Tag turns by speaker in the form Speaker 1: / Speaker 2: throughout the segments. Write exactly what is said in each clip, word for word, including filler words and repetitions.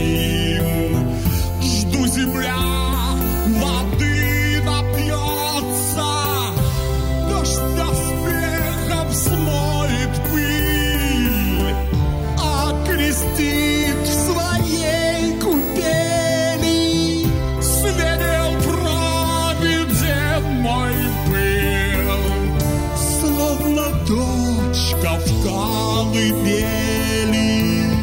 Speaker 1: моим. Жду, земля воды напьется, дождь доспехом смоет пыль, окрестит в своей купели. Свирел праведен мой был, словно дочка в колыбели.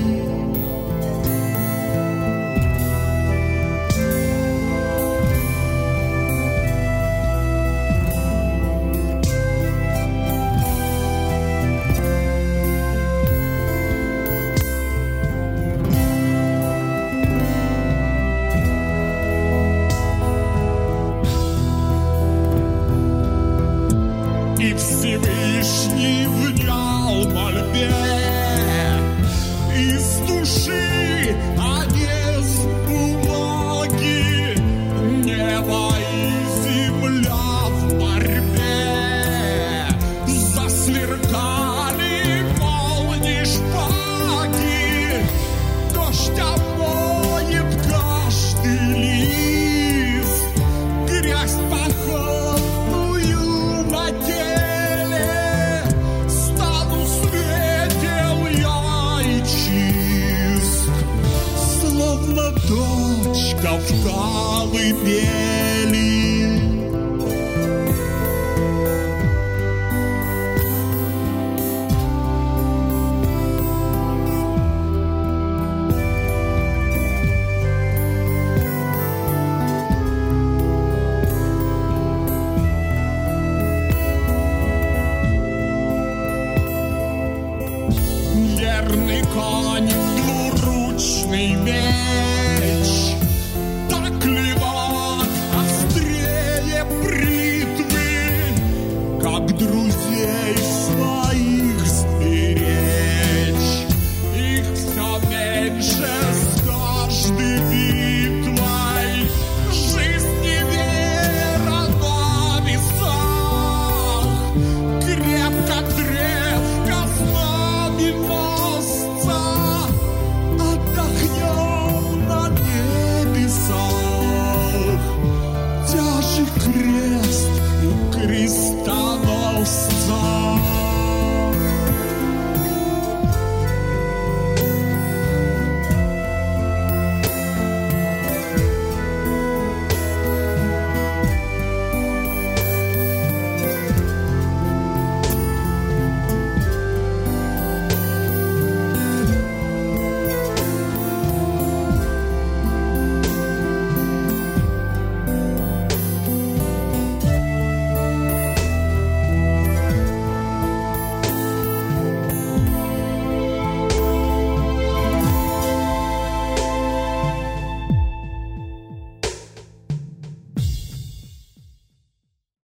Speaker 1: И Всевышний внял мольбе из души, а не с бумаги. Небо и земля в борьбе засверкали молнии шпаги. Дождь омоет каждый лист, грязь походную на теле. Стану светел я и чист, словно дочка в колыбели. Верный конь, двуручный меч,